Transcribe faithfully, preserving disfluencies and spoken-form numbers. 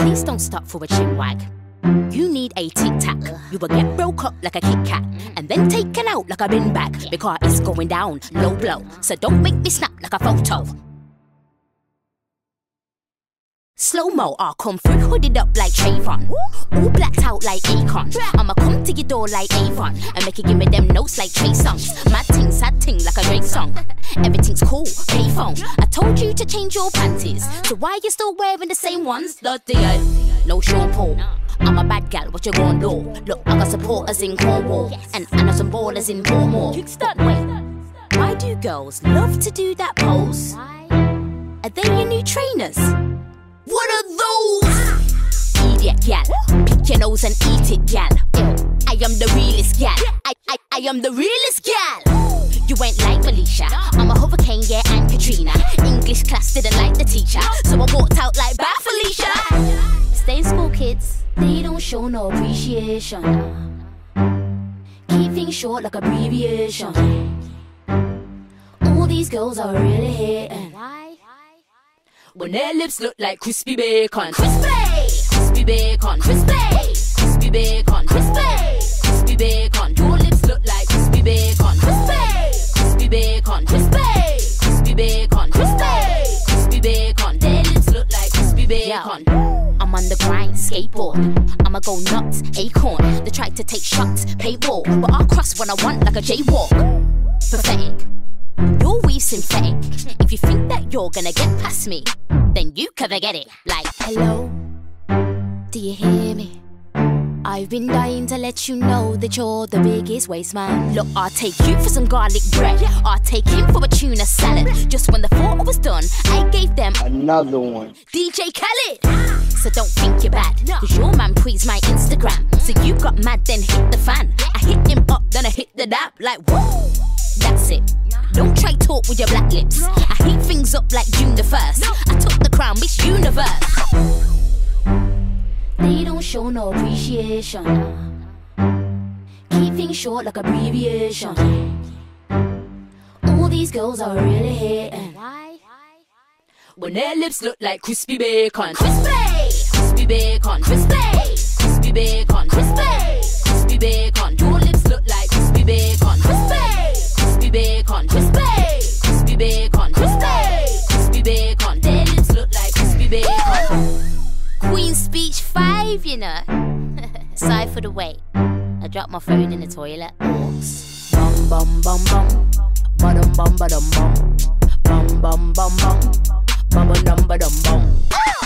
Please don't stop for a chin wag. You need a tic-tac. You will get broke up like a Kit Kat and then taken out like a bin bag, because it's going down low blow. So don't make me snap like a photo. Slow-mo, I'll come through, hooded up like Trayvon, all blacked out like Akon. I'ma come to your door like Avon and make you give me them notes like Trey Songz. Mad ting, sad ting like a Drake song. Everything's cool, payphone. I told you to change your panties, so why you still wearing the same ones? Dirty, no Sean Paul. I'm a bad gal, what you gon' do? Look, I got supporters in Cornwall, and I know some ballers in Cornwall. Wait, why do girls love to do that pose? Are they your new trainers? What are those? Idiot gal, pick your nose and eat it gal. I am the realest gal, I, I, I am the realest gal. You ain't like Felicia, I'm a hurricane, yeah, and Katrina. English class didn't like the teacher, so I walked out like bad Felicia. Stay in school, kids, they don't show no appreciation. Keep things short like abbreviation. All these girls are really hating. When their lips look like crispy bacon. Crispy! Crispy bacon. Crispy! Crispy bacon. Crispy! Crispy bacon. Your lips look like crispy bacon. Crispy! Crispy bacon. Crispy! Crispy bacon. Crispy! Crispy bacon. Their lips look like crispy bacon. I'm on the grind, skateboard. I'ma go nuts, acorn. They try to take shots, play ball, but I'll cross when I want like a jaywalk. Pathetic. Your weave synthetic. If you think that you're gonna get past me, then you can forget it. Like, hello, do you hear me? I've been dying to let you know that you're the biggest waste man. Look, I'll take you for some garlic bread. I'll take him for a tuna salad. Just when the thought was done, I gave them another one. D J Khaled. So don't think you're bad, cause your man tweets my Instagram. So you got mad, then hit the fan. I hit him up, then I hit the dap. Like, whoa, that's it. Don't try talk with your black lips. I heat things up like June the first. I took the crown, Miss Universe. They don't show no appreciation. Keep things short like abbreviation. All these girls are really hating. When their lips look like crispy bacon. Crispy! Crispy bacon. Crispy! Crispy bacon. Crispy! Crispy bacon. Your lips look like crispy bacon. Crispy! Crispy bacon. Crispy! Crispy bacon. Crispy! Crispy bacon. Their lips look like crispy bacon. Queen's Speech five, you know. Sorry for the wait. I dropped my phone in the toilet. Bum bum bum bum. Ba-dum bum ba-dum bum. Bum bum bum bum. Bum ba-dum ba-dum bum.